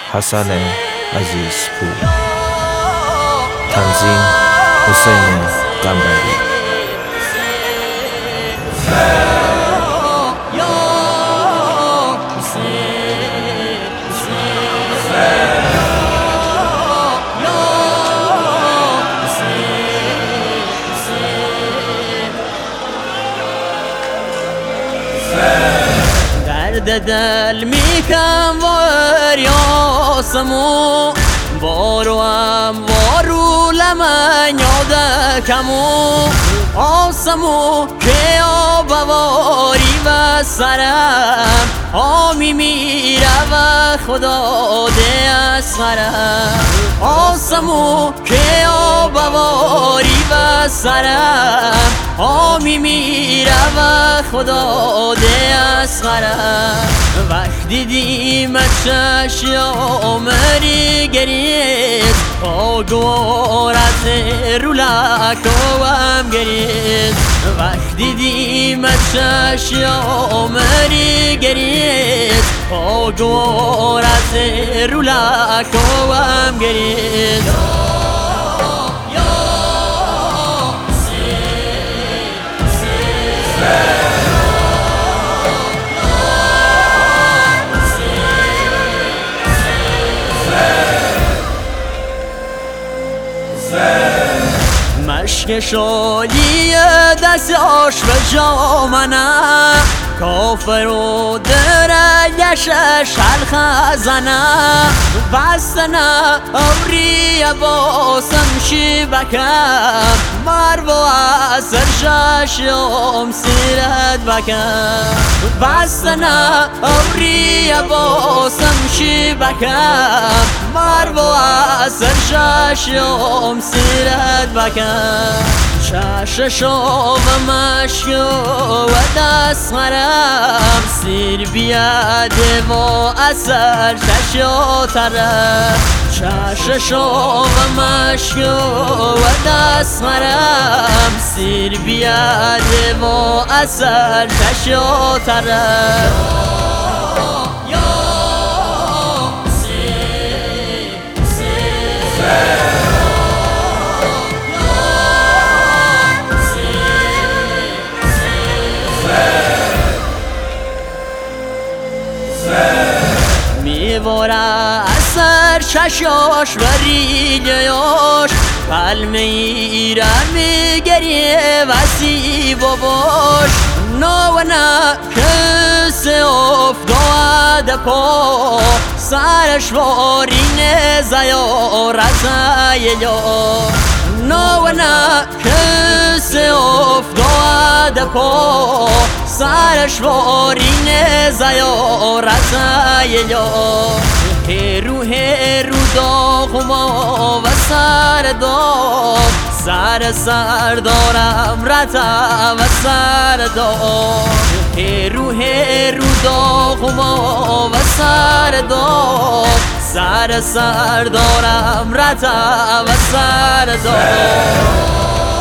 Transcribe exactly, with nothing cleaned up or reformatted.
حسن عزیزپور. تنظیم حسین قنبری. درد دل میکم وار یاسمو وارو هم وارو لمن یادکمو آسمو که آبواری و سرم آمی میره و خدا ده اسخرم آسمو که آبواری و سرم آمی میره و خدا ده اسخرم وقتی دیدم چشم عمری گریت آگوارت رو لکوام گریت وقتی دیدم چشم عمری گریت آگوارت رو لکوام گریت مشک شادی دستاش به جامنه کافر و درگشش الخزنه بستنه اوری باسم شی بکم مرو اثر ششم سیرت بکم بستنه اوری باسم شی بکم مرو اثر ششم سیرت بکم چششو و مشکو و دست خرم سیر بیاده و اثر چشو ترم چششو و مشکو و دست خرم سیر بیاده و اثر چشو ترم میواره اثر چشاش و ریگهاش قلمه ایره میگریه وسی باباش نوانه کسی افتاده پا سرش وارینه زیارته یا نوانه کسی افتاده پا سرش وارینه زیارته یا هرو هرو داغما و سر داغ سر سر دارم رتا و سر داغ هرو هرو داغما و سر داغ سر سر دارم رتا و سر داغ